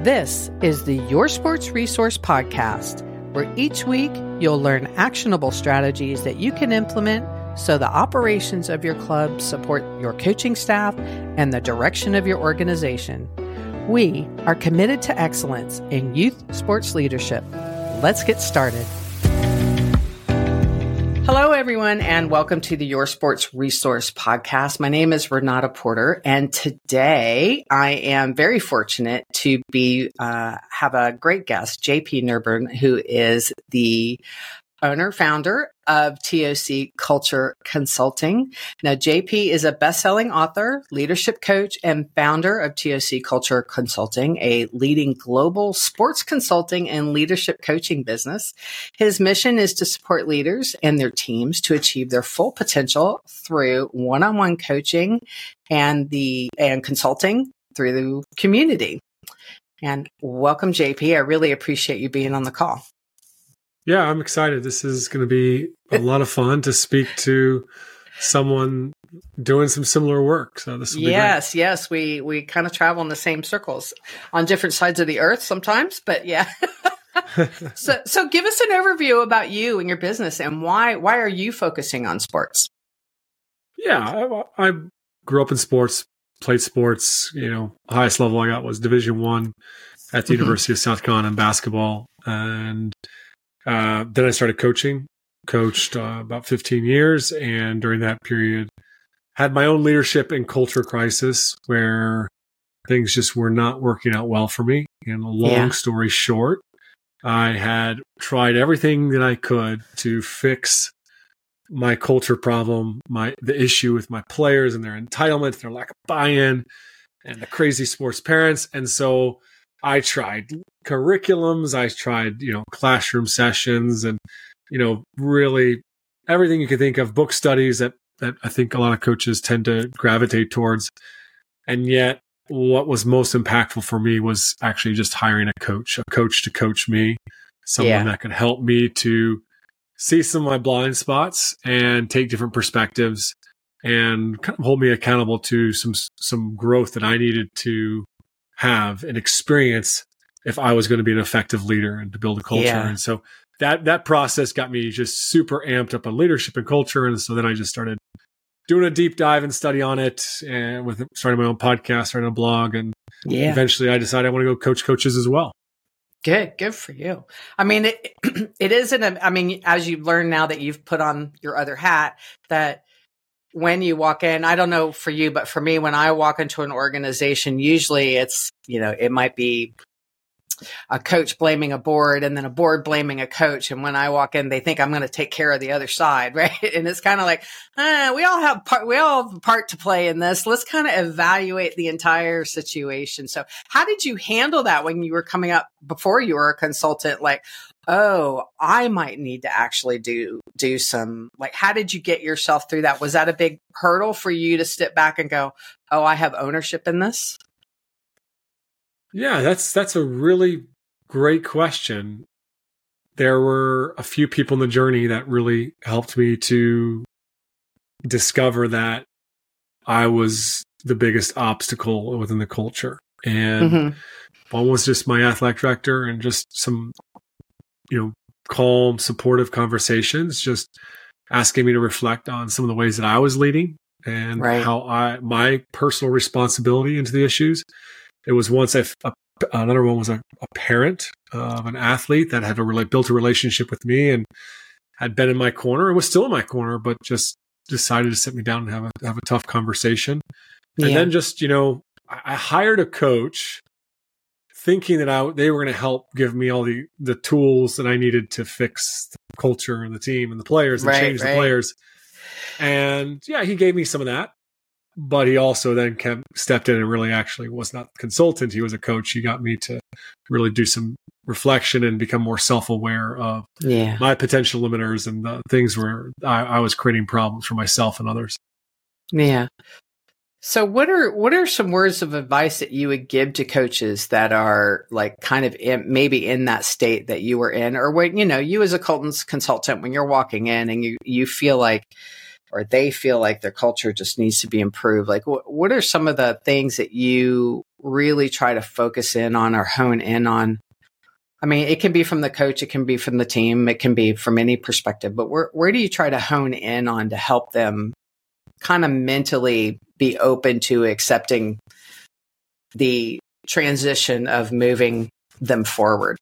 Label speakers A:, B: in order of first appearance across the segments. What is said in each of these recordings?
A: This is the Your Sports Resource Podcast, where each week you'll learn actionable strategies that you can implement so the operations of your club support your coaching staff and the direction of your organization. We are committed to excellence in youth sports leadership. Let's get started. Hello, everyone, and welcome to the Your Sports Resource Podcast. My name is Renata Porter, and today I am very fortunate to have a great guest, JP Nurburn, who is the owner-founder of TOC Culture Consulting. Now, JP is a best-selling author, leadership coach, and founder of TOC Culture Consulting, a leading global sports consulting and leadership coaching business. His mission is to support leaders and their teams to achieve their full potential through one-on-one coaching and consulting through the community. And welcome, JP. I really appreciate you being on the call.
B: Yeah, I'm excited. This is going to be a lot of fun to speak to someone doing some similar work. So this will be great.
A: Yes. We kind of travel in the same circles on different sides of the earth sometimes, but yeah. So give us an overview about you and your business and why are you focusing on sports?
B: Yeah, I grew up in sports, played sports, highest level I got was Division I at the University of South Carolina in basketball. And then I started coached about 15 years. And during that period, had my own leadership and culture crisis where things just were not working out well for me. And a long story short, I had tried everything that I could to fix my culture problem, the issue with my players and their entitlement, their lack of buy-in, and the crazy sports parents. And so I tried curriculums, I tried, classroom sessions and, really everything you could think of, book studies that I think a lot of coaches tend to gravitate towards. And yet what was most impactful for me was actually just hiring a coach to coach me, someone that could help me to see some of my blind spots and take different perspectives and kind of hold me accountable to some growth that I needed to have an experience if I was going to be an effective leader and to build a culture. And so that process got me just super amped up on leadership and culture. And so then I just started doing a deep dive and study on it, and with starting my own podcast, starting a blog. And eventually I decided I want to go coach coaches as well.
A: Good for you. I mean, it isn't, as you've learned now that you've put on your other hat, that when you walk in, I don't know for you, but for me, when I walk into an organization, usually it's, it might be a coach blaming a board and then a board blaming a coach. And when I walk in, they think I'm going to take care of the other side, right? And it's kind of like, we all have a part to play in this. Let's kind of evaluate the entire situation. So how did you handle that when you were coming up before you were a consultant? Like, oh, I might need to actually do some, like, how did you get yourself through that? Was that a big hurdle for you to step back and go, oh, I have ownership in this?
B: Yeah, that's a really great question. There were a few people in the journey that really helped me to discover that I was the biggest obstacle within the culture. And one was just my athletic director and just some, calm, supportive conversations, just asking me to reflect on some of the ways that I was leading and how my personal responsibility into the issues. It was once another one was a parent of an athlete that had built a relationship with me and had been in my corner and was still in my corner, but just decided to sit me down and have a tough conversation. And then just, I hired a coach thinking that they were going to help give me all the tools that I needed to fix the culture and the team and the players and change the players. And he gave me some of that. But he also then stepped in and really actually was not a consultant. He was a coach. He got me to really do some reflection and become more self-aware of my potential limiters and the things where I was creating problems for myself and others.
A: Yeah. So what are some words of advice that you would give to coaches that are like kind of maybe in that state that you were in, or when, you as a consultant, when you're walking in and you feel like, or they feel like their culture just needs to be improved. Like, what are some of the things that you really try to focus in on or hone in on? I mean, it can be from the coach, it can be from the team, it can be from any perspective, but where do you try to hone in on to help them kind of mentally be open to accepting the transition of moving them forward?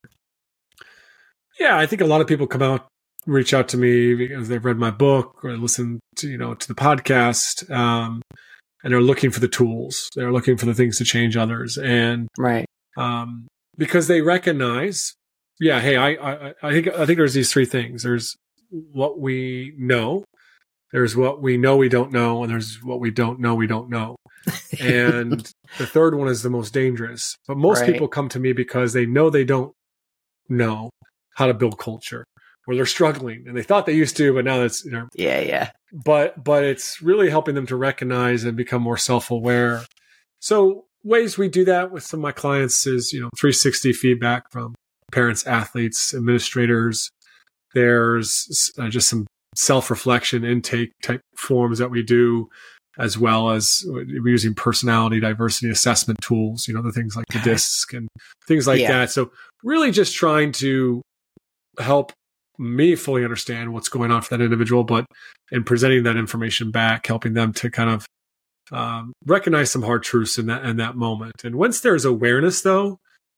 B: Yeah, I think a lot of people reach out to me because they've read my book or listen to, to the podcast, and they're looking for the tools. They're looking for the things to change others. And
A: right.
B: Because they recognize, hey, I think there's these three things. There's what we know, there's what we know we don't know, and there's what we don't know we don't know. And the third one is the most dangerous. But most people come to me because they know they don't know how to build culture, or they're struggling and they thought they used to, but now that's, but it's really helping them to recognize and become more self-aware. So ways we do that with some of my clients is, 360 feedback from parents, athletes, administrators. There's just some self-reflection intake type forms that we do, as well as we're using personality diversity assessment tools, the things like the DISC and things like that. So really just trying to help me fully understand what's going on for that individual, but in presenting that information back, helping them to kind of recognize some hard truths in that moment. And once there's awareness, though,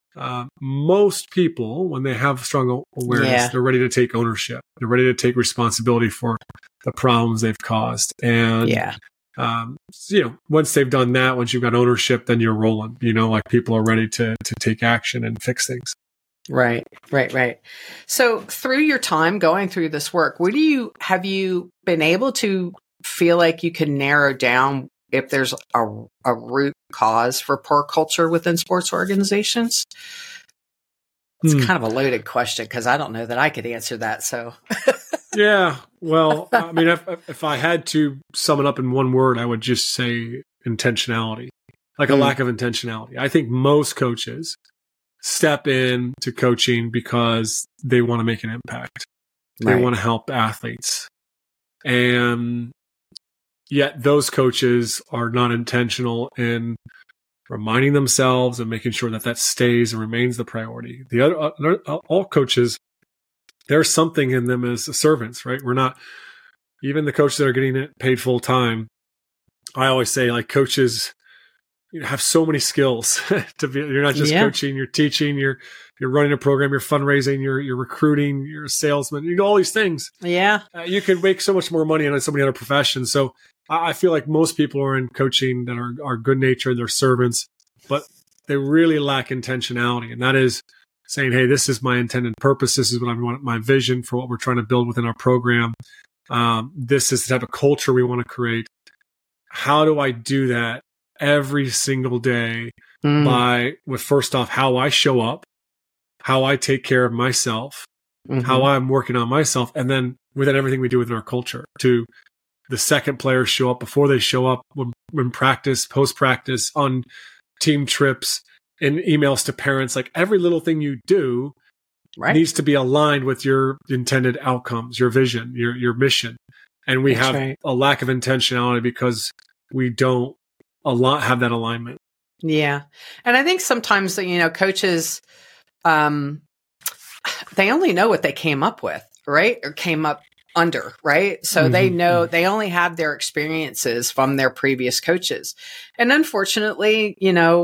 B: most people, when they have strong awareness, they're ready to take ownership. They're ready to take responsibility for the problems they've caused. And once they've done that, once you've got ownership, then you're rolling. Like people are ready to take action and fix things.
A: Right. So through your time going through this work, have you been able to feel like you can narrow down if there's a root cause for poor culture within sports organizations? It's kind of a loaded question because I don't know that I could answer that. So
B: yeah, well, I mean, if I had to sum it up in one word, I would just say intentionality, like a lack of intentionality. I think most coaches step into coaching because they want to make an impact. They want to help athletes. And yet those coaches are not intentional in reminding themselves and making sure that stays and remains the priority. All coaches, there's something in them as servants, right? We're not, even the coaches that are getting paid full time. I always say, like, coaches, have so many skills you're not just coaching, you're teaching, you're running a program, you're fundraising, you're recruiting, you're a salesman, you do all these things. Yeah. You could make so much more money in so many other professions. So I feel like most people are in coaching that are good natured, they're servants, but they really lack intentionality. And that is saying, hey, this is my intended purpose. This is what I want, my vision for what we're trying to build within our program. This is the type of culture we want to create. How do I do that every single day with first off, how I show up, how I take care of myself, how I'm working on myself, and then within everything we do within our culture, to the second players show up, before they show up, when practice, post-practice, on team trips, in emails to parents. Like, every little thing you do needs to be aligned with your intended outcomes, your vision, your mission. And we have a lack of intentionality because we don't have that alignment. Yeah.
A: And I think sometimes, coaches, they only know what they came up with, right? Or came up under, right? So they know, they only have their experiences from their previous coaches. And unfortunately,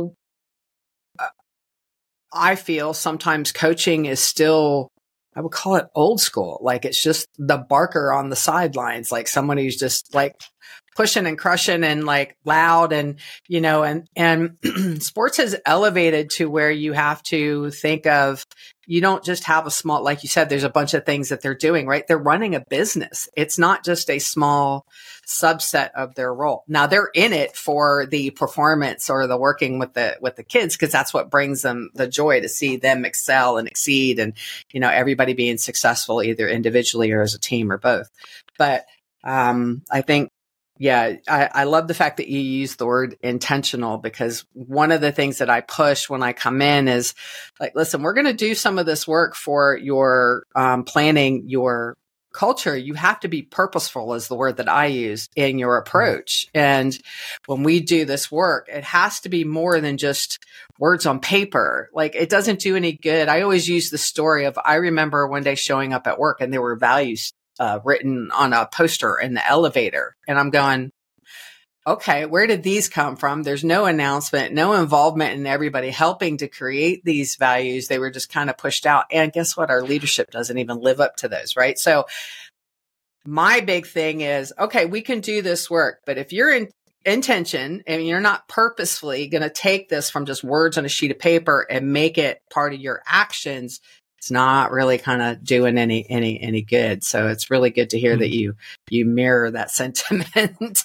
A: I feel sometimes coaching is still, I would call it old school. Like, it's just the barker on the sidelines, like someone who's just like pushing and crushing and like loud, and and sports has elevated to where you have to think of, you don't just have a small, like you said, there's a bunch of things that they're doing, right? They're running a business. It's not just a small subset of their role. Now, they're in it for the performance or the working with the kids, because that's what brings them the joy, to see them excel and exceed, and everybody being successful either individually or as a team or both. But I think, I love the fact that you use the word intentional, because one of the things that I push when I come in is like, listen, we're going to do some of this work for your planning your culture, you have to be purposeful is the word that I use in your approach. And when we do this work, it has to be more than just words on paper. Like, it doesn't do any good. I always use the story of, I remember one day showing up at work and there were values written on a poster in the elevator. And I'm going, okay, where did these come from? There's no announcement, no involvement in everybody helping to create these values. They were just kind of pushed out. And guess what? Our leadership doesn't even live up to those, right? So my big thing is, okay, we can do this work, but if you're in intention and you're not purposefully going to take this from just words on a sheet of paper and make it part of your actions, it's not really kind of doing any good. So it's really good to hear that you mirror that sentiment.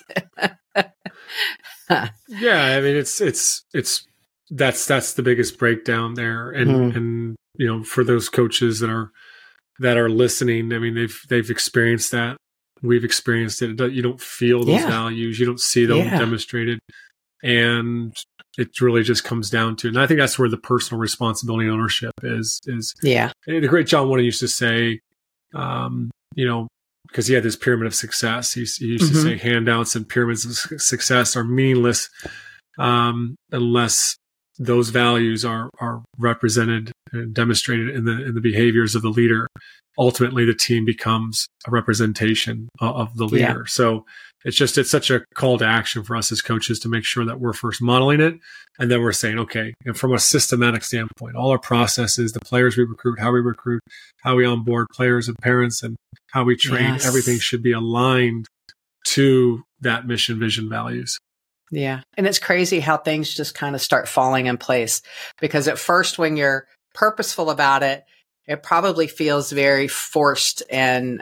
B: Yeah, I mean, it's that's the biggest breakdown there, and you know, for those coaches that are listening, I mean, they've experienced that. We've experienced it. You don't feel those values, you don't see them demonstrated, and it really just comes down to. And I think that's where the personal responsibility and ownership is. The great John Wooden used to say, you know, because he had this pyramid of success. He used to say handouts and pyramids of success are meaningless unless those values are represented and demonstrated in the behaviors of the leader. Ultimately, the team becomes a representation of the leader. Yeah. So it's such a call to action for us as coaches to make sure that we're first modeling it, and then we're saying, okay, and from a systematic standpoint, all our processes, the players we recruit, how we onboard players and parents, and how we train, everything should be aligned to that mission, vision, values.
A: Yeah. And it's crazy how things just kind of start falling in place, because at first, when you're purposeful about it, it probably feels very forced and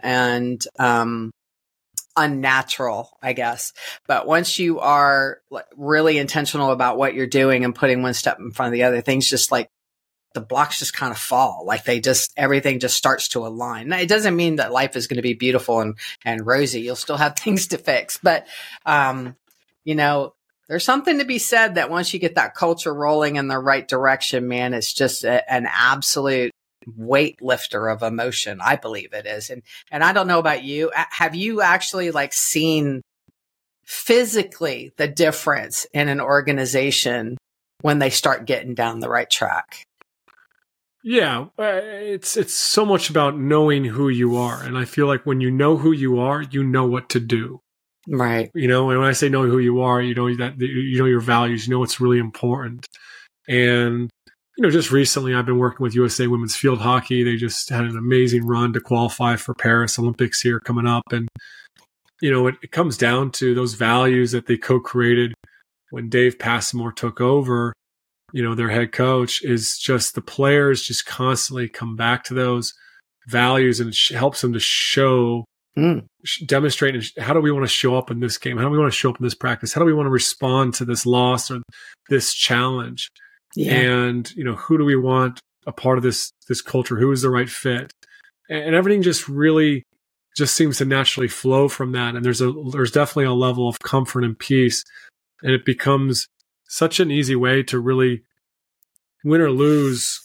A: unnatural, I guess. But once you are really intentional about what you're doing and putting one step in front of the other, things just like the blocks just kind of fall. Like everything just starts to align. Now, it doesn't mean that life is going to be beautiful and rosy. You'll still have things to fix. But, you know, there's something to be said that once you get that culture rolling in the right direction, man, it's just an absolute weightlifter of emotion. I believe it is. And I don't know about you. Have you actually seen physically the difference in an organization when they start getting down the right track?
B: Yeah, it's so much about knowing who you are. And I feel like when you know who you are, you know what to do.
A: Right.
B: You know, and when I say know who you are, you know that you know your values, you know what's really important. And you know, just recently I've been working with USA Women's Field Hockey. They just had an amazing run to qualify for Paris Olympics here coming up. And, you know, it comes down to those values that they co-created when Dave Passmore took over, you know, their head coach, is just the players just constantly come back to those values, and it helps them to show, demonstrate, how do we want to show up in this game? How do we want to show up in this practice? How do we want to respond to this loss or this challenge? Yeah. And, you know, who do we want a part of this culture? Who is the right fit? And everything just really just seems to naturally flow from that. And there's definitely a level of comfort and peace. And it becomes such an easy way to really win or lose,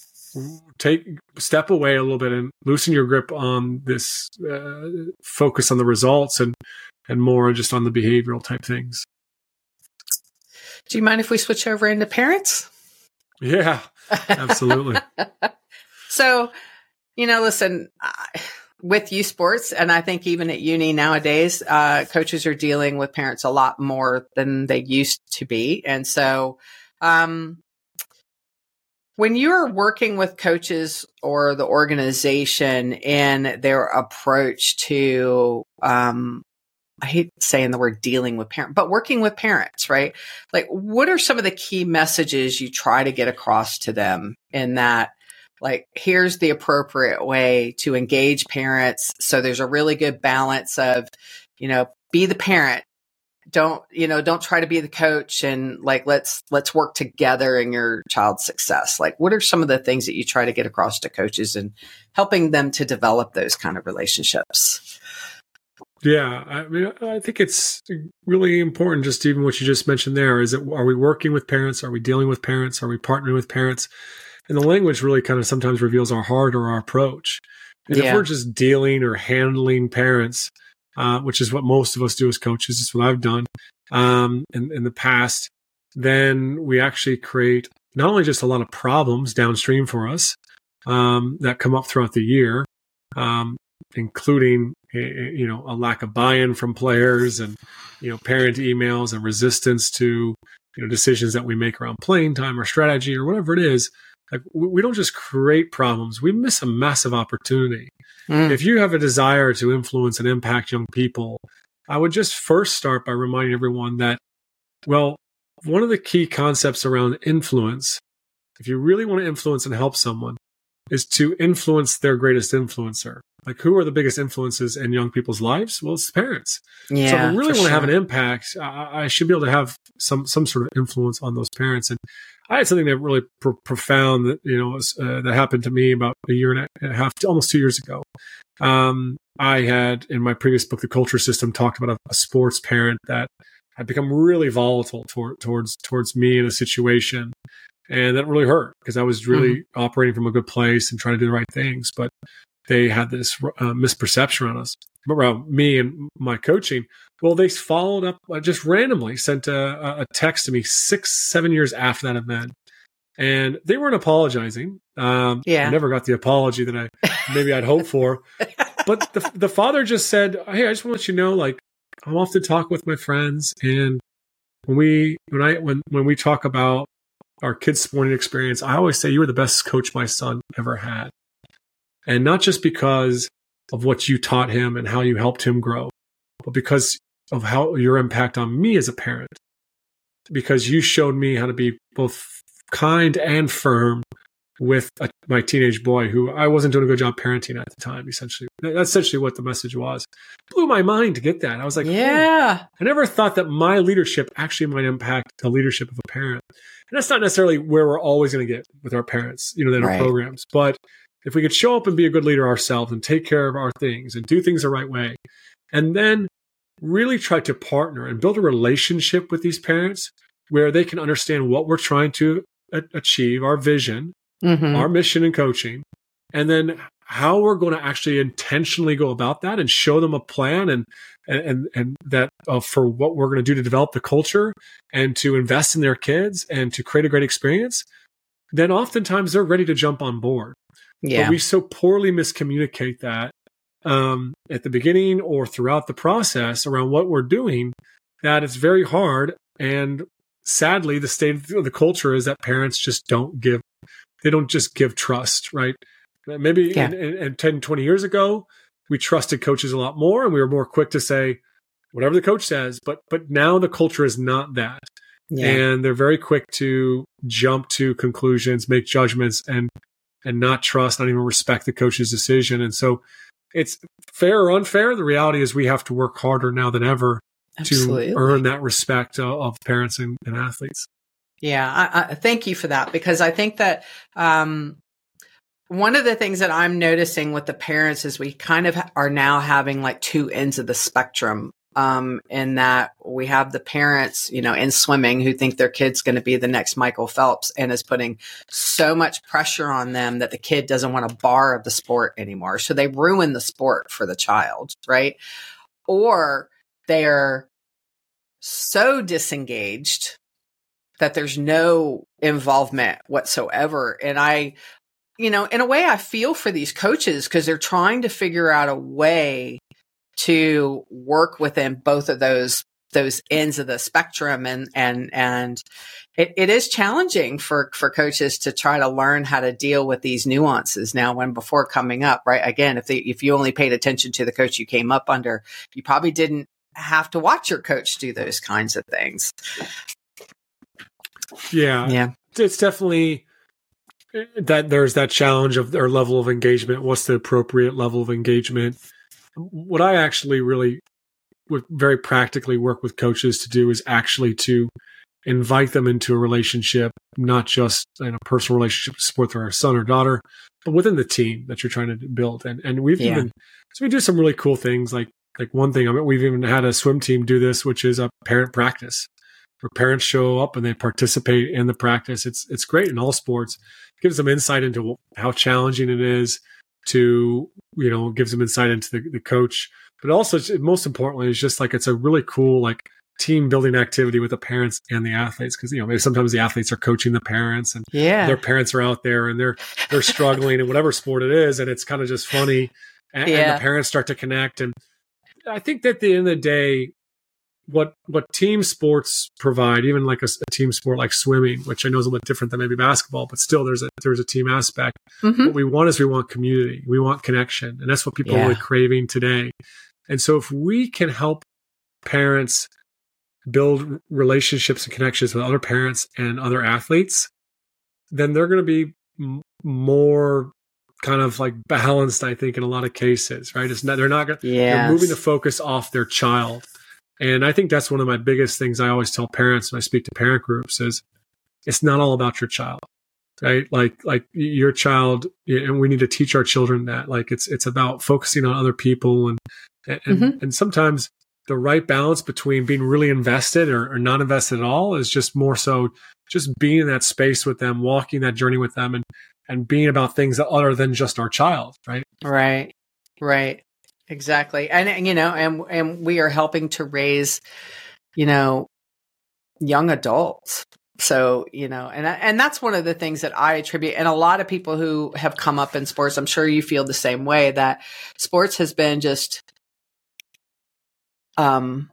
B: step away a little bit and loosen your grip on this, focus on the results and more just on the behavioral type things.
A: Do you mind if we switch over into parents?
B: Yeah, absolutely.
A: So, you know, listen, with youth sports, and I think even at uni nowadays, coaches are dealing with parents a lot more than they used to be. And so, when you're working with coaches or the organization in their approach to, I hate saying the word dealing with parents, but working with parents, right? Like, what are some of the key messages you try to get across to them in that, like, here's the appropriate way to engage parents. So there's a really good balance of, you know, be the parent. Don't try to be the coach, and let's work together in your child's success. Like, what are some of the things that you try to get across to coaches and helping them to develop those kind of relationships?
B: Yeah, I mean, I think it's really important, just even what you just mentioned there, are we working with parents? Are we dealing with parents? Are we partnering with parents? And the language really kind of sometimes reveals our heart or our approach. And if we're just dealing or handling parents, which is what most of us do as coaches, it's what I've done in the past, then we actually create not only just a lot of problems downstream for us that come up throughout the year, including a lack of buy-in from players and parent emails and resistance to decisions that we make around playing time or strategy or whatever it is. Like, we don't just create problems, we miss a massive opportunity. If you have a desire to influence and impact young people, I would just first start by reminding everyone that, well, one of the key concepts around influence, if you really want to influence and help someone, is to influence their greatest influencer. Like, who are the biggest influences in young people's lives? Well, it's the parents. Yeah, so if I really want to have an impact, I should be able to have some sort of influence on those parents. And I had something that really profound that that happened to me about a year and a half, almost 2 years ago. I had, in my previous book, The Culture System, talked about a sports parent that had become really volatile towards me in a situation. And that really hurt because I was really operating from a good place and trying to do the right things. But they had this misperception on us, around me and my coaching. Well, they followed up, just randomly sent a text to me 6-7 years after that event. And they weren't apologizing. I never got the apology that I'd hoped for. But the father just said, "Hey, I just want to let you know, like, I'm off to talk with my friends, and when we talk about our kids' sporting experience, I always say you were the best coach my son ever had, and not just because of what you taught him and how you helped him grow, but because of how your impact on me as a parent. Because you showed me how to be both kind and firm with my teenage boy who I wasn't doing a good job parenting at the time, essentially. That's essentially what the message was. Blew my mind to get that. I was like, I never thought that my leadership actually might impact the leadership of a parent. And that's not necessarily where we're always going to get with our parents, in our programs. But if we could show up and be a good leader ourselves and take care of our things and do things the right way, and then really try to partner and build a relationship with these parents where they can understand what we're trying to achieve, our vision, our mission in coaching, and then how we're going to actually intentionally go about that and show them a plan and that for what we're going to do to develop the culture and to invest in their kids and to create a great experience, then oftentimes they're ready to jump on board. Yeah. But we so poorly miscommunicate that at the beginning or throughout the process around what we're doing that it's very hard. And sadly, the state of the culture is that parents just don't give trust, right? Maybe in 10, 20 years ago, we trusted coaches a lot more and we were more quick to say whatever the coach says, but now the culture is not that. Yeah. And they're very quick to jump to conclusions, make judgments, and not trust, not even respect the coach's decision. And so it's fair or unfair. The reality is we have to work harder now than ever to earn that respect of parents and athletes.
A: Yeah, I thank you for that, because I think that one of the things that I'm noticing with the parents is we kind of are now having like two ends of the spectrum. In that we have the parents, in swimming who think their kid's going to be the next Michael Phelps and is putting so much pressure on them that the kid doesn't want a bar of the sport anymore. So they ruin the sport for the child, right? Or they're so disengaged that there's no involvement whatsoever. And in a way I feel for these coaches because they're trying to figure out a way to work within both of those ends of the spectrum. And it is challenging for coaches to try to learn how to deal with these nuances now when before coming up, right? Again, if you only paid attention to the coach you came up under, you probably didn't have to watch your coach do those kinds of things.
B: Yeah. It's definitely that there's that challenge of their level of engagement. What's the appropriate level of engagement? What I actually really would very practically work with coaches to do is actually to invite them into a relationship, not just in a personal relationship to support their son or daughter, but within the team that you're trying to build. And we do some really cool things. Like one thing, we've even had a swim team do this, which is a parent practice where parents show up and they participate in the practice. It's great in all sports. It gives them insight into how challenging it is. to, gives them insight into the coach. But also, most importantly, is just like it's a really cool like team building activity with the parents and the athletes, because maybe sometimes the athletes are coaching the parents, and their parents are out there and they're struggling in whatever sport it is, and it's kind of just funny, and the parents start to connect. And I think that at the end of the day, what team sports provide, even like a team sport like swimming, which I know is a little bit different than maybe basketball, but still there's a team aspect. What we want is we want community, we want connection, and that's what people are really craving today. And so if we can help parents build relationships and connections with other parents and other athletes, then they're going to be more kind of like balanced, I think, in a lot of cases, right? They're not going they're moving the focus off their child. And I think that's one of my biggest things I always tell parents when I speak to parent groups is it's not all about your child, right? Like your child, and we need to teach our children that like it's about focusing on other people, and sometimes the right balance between being really invested or not invested at all is just more so just being in that space with them, walking that journey with them, and being about things that other than just our child, right?
A: Right. Exactly. And we are helping to raise, young adults. So, and that's one of the things that I attribute, and a lot of people who have come up in sports, I'm sure you feel the same way, that sports has been just, an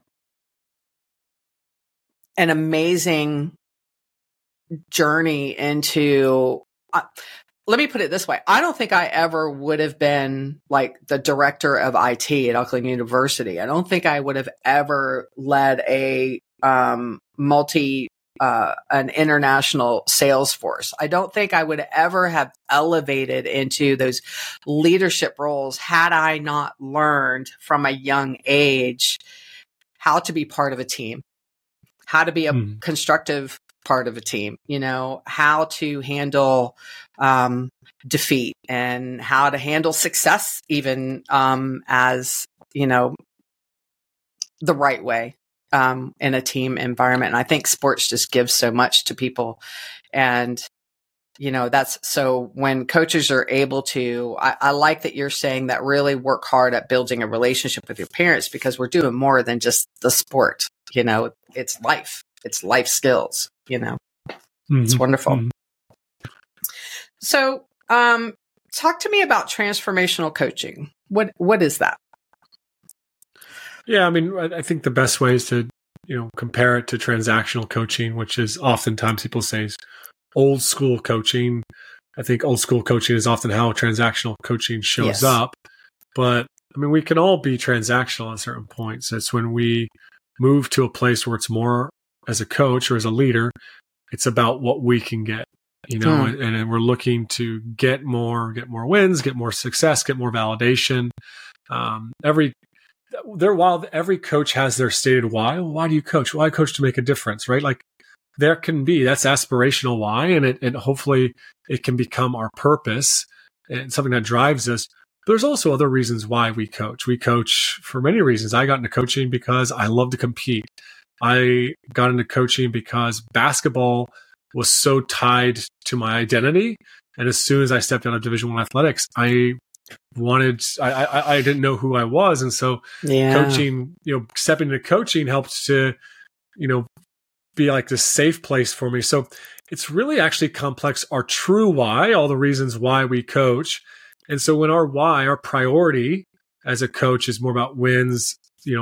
A: amazing journey into, let me put it this way. I don't think I ever would have been like the director of IT at Auckland University. I don't think I would have ever led an international sales force. I don't think I would ever have elevated into those leadership roles had I not learned from a young age how to be part of a team, how to be a constructive part of a team, how to handle defeat and how to handle success, even as, the right way in a team environment. And I think sports just gives so much to people. And, that's so when coaches are able to, I like that you're saying that really work hard at building a relationship with your parents, because we're doing more than just the sport. It's life. It's life skills, It's wonderful. So, talk to me about transformational coaching. What is that?
B: Yeah, I mean, I think the best way is to, compare it to transactional coaching, which is oftentimes people say is old school coaching. I think old school coaching is often how transactional coaching shows up. But I mean, we can all be transactional at certain points. It's when we move to a place where it's more, as a coach or as a leader, it's about what we can get, and we're looking to get more wins, get more success, get more validation. While every coach has their stated why. Well, why do you coach? Well, I coach to make a difference, right? Like that's aspirational why, and hopefully it can become our purpose and something that drives us. But there's also other reasons why we coach. We coach for many reasons. I got into coaching because I love to compete. I got into coaching because basketball was so tied to my identity. And as soon as I stepped out of Division I athletics, I didn't know who I was. And so coaching, stepping into coaching helped to, be like this safe place for me. So it's really actually complex, our true why, all the reasons why we coach. And so when our why, our priority as a coach is more about wins,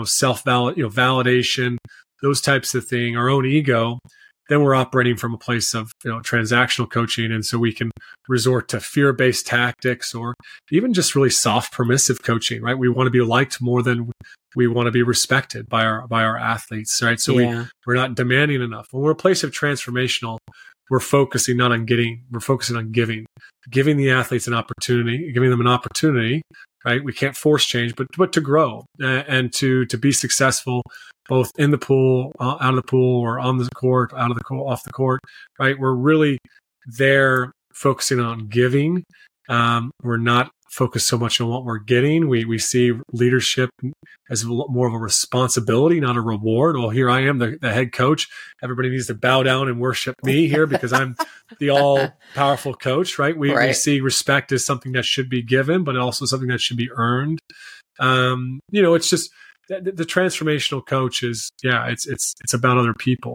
B: validation, those types of things, our own ego, then we're operating from a place of transactional coaching. And so we can resort to fear-based tactics or even just really soft, permissive coaching, right? We want to be liked more than we want to be respected by our athletes, right? So we're not demanding enough. When we're a place of transformational, we're focusing not on getting, we're focusing on giving the athletes an opportunity, giving them an opportunity, right? We can't force change, but to grow and to be successful, both in the pool, out of the pool, or on the court, out of the court, off the court, right? We're really there focusing on giving. We're not focused so much on what we're getting. We see leadership as more of a responsibility, not a reward. Well, here I am, the head coach. Everybody needs to bow down and worship me here because I'm the all powerful coach, right? We
A: Right.
B: see respect as something that should be given, but also something that should be earned. It's just the transformational coach is, it's about other people.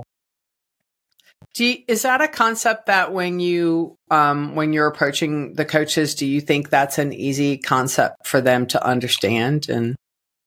A: Is that a concept that when you're approaching the coaches, do you think that's an easy concept for them to understand? And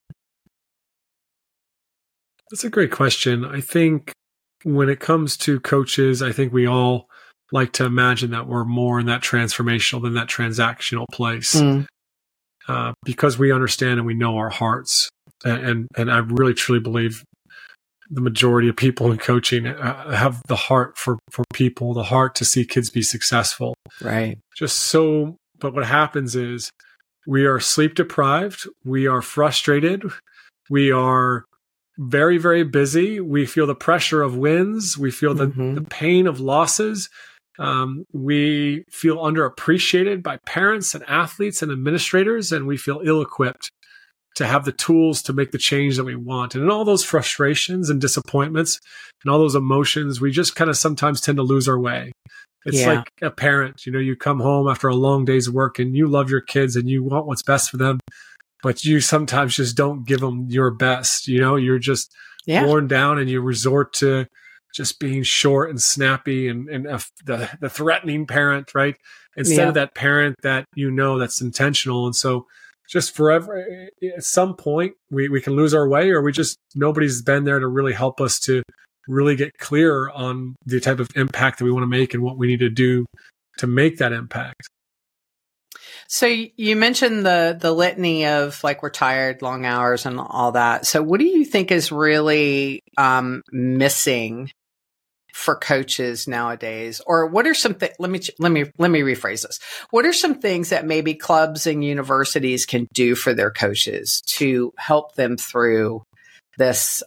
B: that's a great question. I think when it comes to coaches, I think we all like to imagine that we're more in that transformational than that transactional place, because we understand and we know our hearts. And I really truly believe the majority of people in coaching have the heart for people, the heart to see kids be successful.
A: Right.
B: But what happens is we are sleep deprived. We are frustrated. We are very, very busy. We feel the pressure of wins. We feel the pain of losses. We feel underappreciated by parents and athletes and administrators, and we feel ill-equipped to have the tools to make the change that we want. And in all those frustrations and disappointments and all those emotions, we just kind of sometimes tend to lose our way. It's like a parent, you come home after a long day's work and you love your kids and you want what's best for them, but you sometimes just don't give them your best. You're just worn down and you resort to just being short and snappy and the threatening parent, right? Instead of that parent that that's intentional. And so just forever, at some point, we can lose our way, or nobody's been there to really help us to really get clear on the type of impact that we want to make and what we need to do to make that impact.
A: So you mentioned the litany of like we're tired, long hours, and all that. So what do you think is really missing for coaches nowadays? Or what are some things? Let me rephrase this. What are some things that maybe clubs and universities can do for their coaches to help them through this?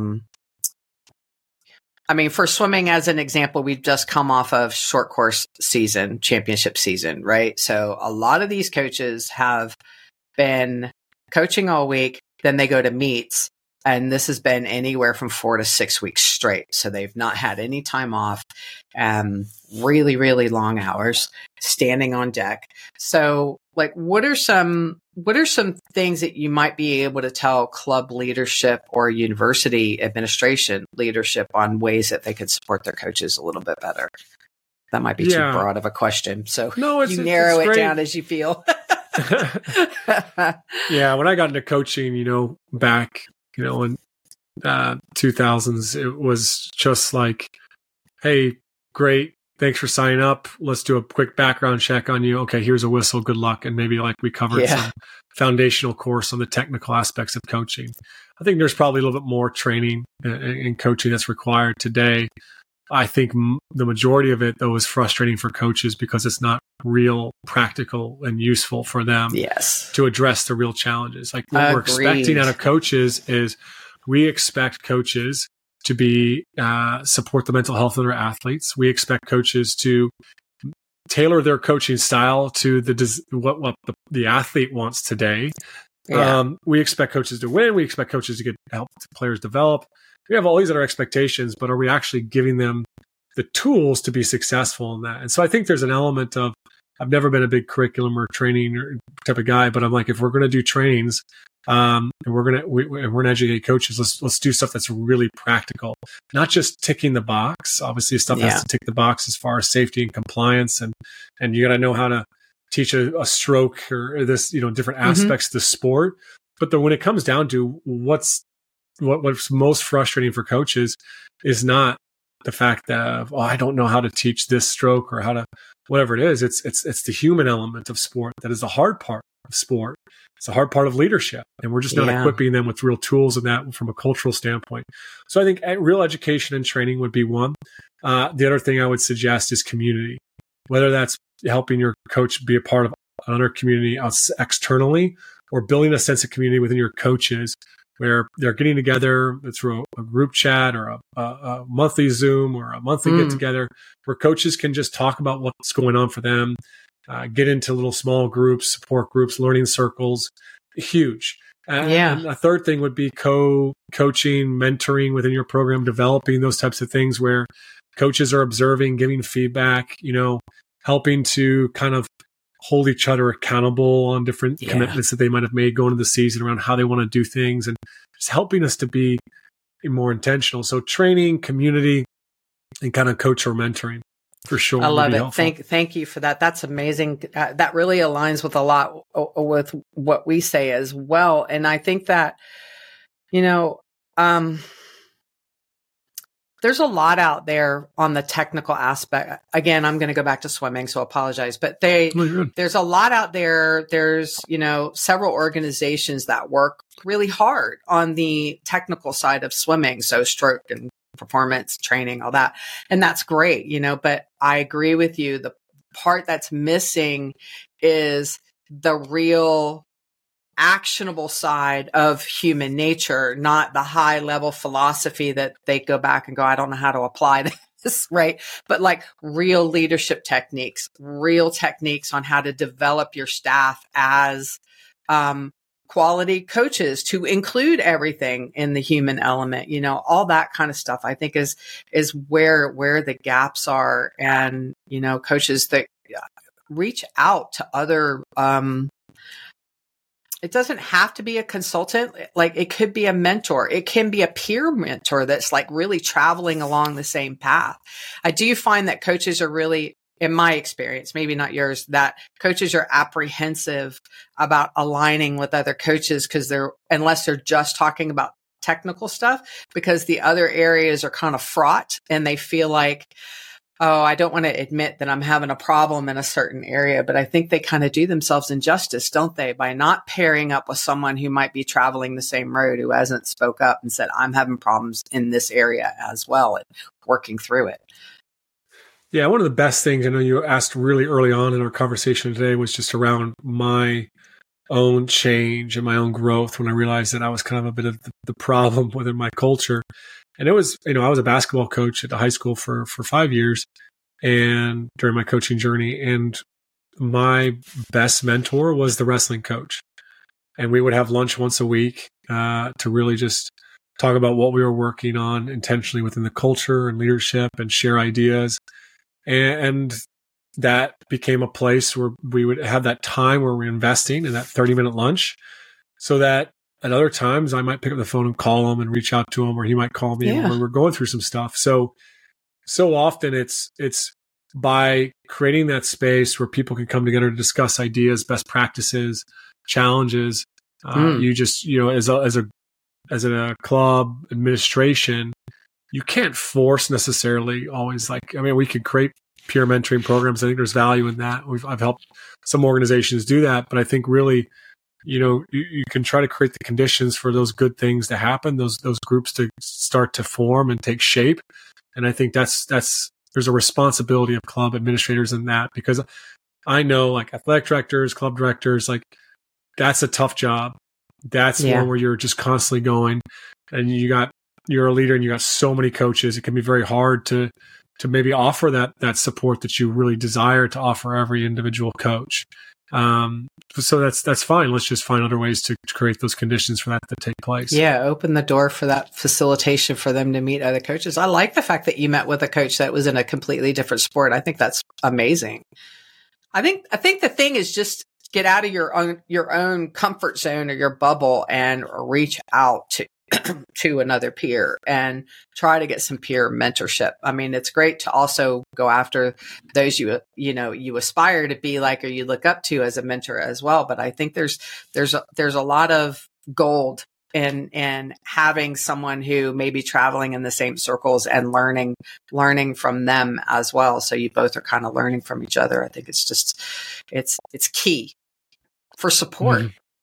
A: For swimming, as an example, we've just come off of short course season, championship season, right? So a lot of these coaches have been coaching all week, then they go to meets, and this has been anywhere from 4 to 6 weeks straight. So they've not had any time off, really, really long hours, standing on deck. So what are some things that you might be able to tell club leadership or university administration leadership on ways that they could support their coaches a little bit better? That might be too broad of a question. So you narrow it down as you feel.
B: When I got into coaching, back, in 2000s, it was just like, hey, great. Thanks for signing up. Let's do a quick background check on you. Okay, here's a whistle. Good luck. And maybe we covered some foundational course on the technical aspects of coaching. I think there's probably a little bit more training in coaching that's required today. I think the majority of it, though, is frustrating for coaches because it's not real, practical, and useful for them to address the real challenges. What we're expecting out of coaches is we expect coaches to be support the mental health of their athletes. We expect coaches to tailor their coaching style to what the athlete wants today. We expect coaches to win. We expect coaches to help players develop. We have all these other expectations, but are we actually giving them the tools to be successful in that? And so I think there's an element of, I've never been a big curriculum or training or type of guy, but I'm like, if we're going to do trainings, and we're going to educate coaches, let's do stuff that's really practical, not just ticking the box. Obviously stuff has to tick the box as far as safety and compliance. And you got to know how to teach a stroke or this, different aspects of the sport. But then when it comes down to what's most frustrating for coaches is not the fact that, I don't know how to teach this stroke or how to, whatever it is. It's the human element of sport that is the hard part of sport. It's a hard part of leadership. And we're just not equipping them with real tools in that from a cultural standpoint. So I think real education and training would be one. The other thing I would suggest is community, whether that's helping your coach be a part of another community externally or building a sense of community within your coaches where they're getting together through a group chat or a monthly Zoom or a monthly get together where coaches can just talk about what's going on for them, get into little small groups, support groups, learning circles. Huge. And a third thing would be coaching, mentoring within your program, developing those types of things where coaches are observing, giving feedback, helping to kind of hold each other accountable on different commitments that they might have made going into the season around how they want to do things, and just helping us to be more intentional. So training, community, and kind of coach or mentoring for sure.
A: I love it. Thank you for that. That's amazing. That really aligns with a lot with what we say as well. And I think that, there's a lot out there on the technical aspect. Again, I'm going to go back to swimming, so I apologize. But there's a lot out there. There's, several organizations that work really hard on the technical side of swimming. So stroke and performance training, all that. And that's great, but I agree with you. The part that's missing is the real actionable side of human nature, not the high level philosophy that they go back and go, I don't know how to apply this, right? But like real leadership techniques, real techniques on how to develop your staff as quality coaches, to include everything in the human element, all that kind of stuff, I think is where the gaps are. And, coaches that reach out to other, it doesn't have to be a consultant. Like it could be a mentor. It can be a peer mentor that's like really traveling along the same path. I do find that coaches are really, in my experience, maybe not yours, that coaches are apprehensive about aligning with other coaches unless they're just talking about technical stuff, because the other areas are kind of fraught and they feel like, oh, I don't want to admit that I'm having a problem in a certain area. But I think they kind of do themselves injustice, don't they? By not pairing up with someone who might be traveling the same road, who hasn't spoke up and said, I'm having problems in this area as well, and working through it.
B: Yeah, one of the best things I know you asked really early on in our conversation today was just around my own change and my own growth when I realized that I was kind of a bit of the problem within my culture. And it was, I was a basketball coach at the high school for 5 years and during my coaching journey. And my best mentor was the wrestling coach. And we would have lunch once a week to really just talk about what we were working on intentionally within the culture and leadership and share ideas. And that became a place where we would have that time where we're investing in that 30-minute lunch, so that at other times I might pick up the phone and call him and reach out to him, or he might call me when we're going through some stuff. So often it's by creating that space where people can come together to discuss ideas, best practices, challenges. You just, as a club administration, you can't force necessarily always we could create peer mentoring programs. I think there's value in that. I've helped some organizations do that, but I think really, you can try to create the conditions for those good things to happen, those groups to start to form and take shape. And I think there's a responsibility of club administrators in that, because I know like athletic directors, club directors, like that's a tough job. That's one where you're just constantly going, and you're a leader and you got so many coaches. It can be very hard to maybe offer that support that you really desire to offer every individual coach. So that's fine. Let's just find other ways to create those conditions for that to take place. Yeah.
A: Open the door for that facilitation for them to meet other coaches. I like the fact that you met with a coach that was in a completely different sport. I think that's amazing. I think the thing is just get out of your own comfort zone or your bubble and reach out to another peer and try to get some peer mentorship. I mean, it's great to also go after those you aspire to be like, or you look up to as a mentor as well. But I think there's a lot of gold in having someone who may be traveling in the same circles and learning from them as well. So you both are kind of learning from each other. I think it's key for support,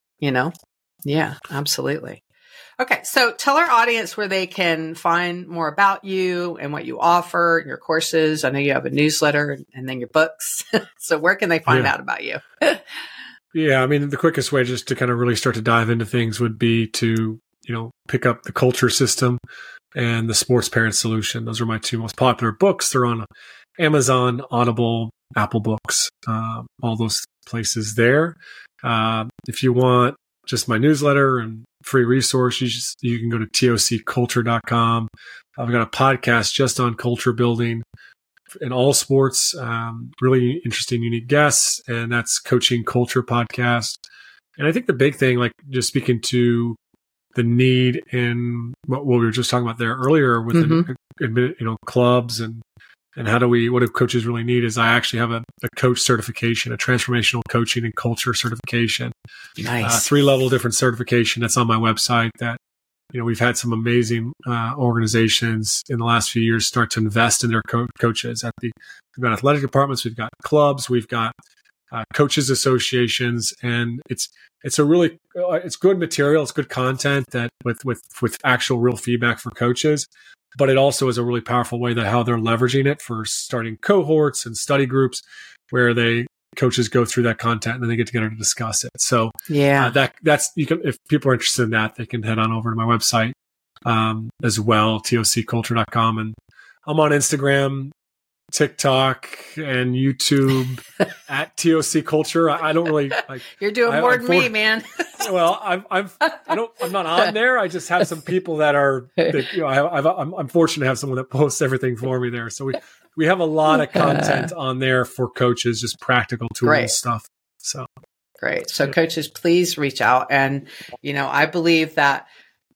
A: Yeah, absolutely. Okay. So tell our audience where they can find more about you and what you offer, your courses. I know you have a newsletter and then your books. So where can they find out about you?
B: Yeah. I mean, the quickest way just to kind of really start to dive into things would be to, pick up The Culture System and The Sports Parent Solution. Those are my two most popular books. They're on Amazon, Audible, Apple Books, all those places there. If you want just my newsletter and free resources, you can go to tocculture.com. I've got a podcast just on culture building in all sports, really interesting, unique guests, and that's Coaching Culture Podcast. And I think the big thing, like just speaking to the need in what we were just talking about there earlier with clubs and what do coaches really need, is I actually have a coach certification, a transformational coaching and culture certification.
A: Nice.
B: 3-level different certification that's on my website that, we've had some amazing organizations in the last few years start to invest in their coaches. We've got athletic departments, we've got clubs, we've got coaches associations, and it's good material, it's good content that with actual real feedback for coaches. But it also is a really powerful way that how they're leveraging it for starting cohorts and study groups where coaches go through that content and then they get together to discuss it. So that's if people are interested in that, they can head on over to my website as well, tocculture.com. And I'm on Instagram, TikTok, and YouTube at TOC Culture. I don't really like.
A: You're doing more than me, man.
B: Well, I'm not on there. I just have some people that are. I'm fortunate to have someone that posts everything for me there. So we have a lot of content on there for coaches, just practical tools and stuff. So
A: great. So coaches, please reach out, and I believe that.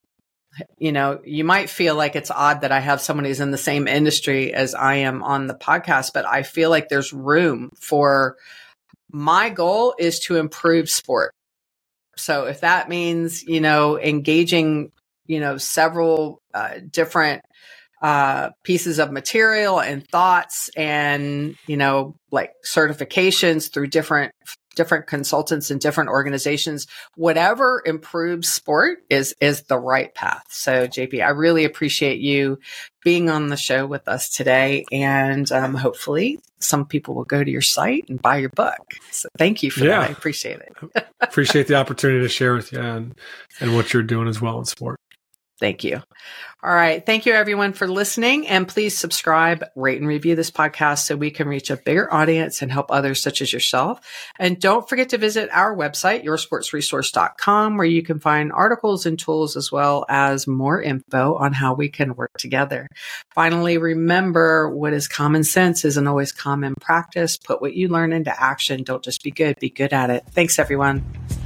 A: You might feel like it's odd that I have someone who's in the same industry as I am on the podcast, but I feel like there's room for, my goal is to improve sport. So if that means, engaging, several different pieces of material and thoughts and, like certifications through different consultants and different organizations, whatever improves sport is the right path. So JP, I really appreciate you being on the show with us today. And hopefully some people will go to your site and buy your book. So thank you for that. I appreciate it.
B: Appreciate the opportunity to share with you and what you're doing as well in sport.
A: Thank you. All right. Thank you, everyone, for listening. And please subscribe, rate, and review this podcast so we can reach a bigger audience and help others such as yourself. And don't forget to visit our website, yoursportsresource.com, where you can find articles and tools as well as more info on how we can work together. Finally, remember, what is common sense isn't always common practice. Put what you learn into action. Don't just be good at it. Thanks, everyone.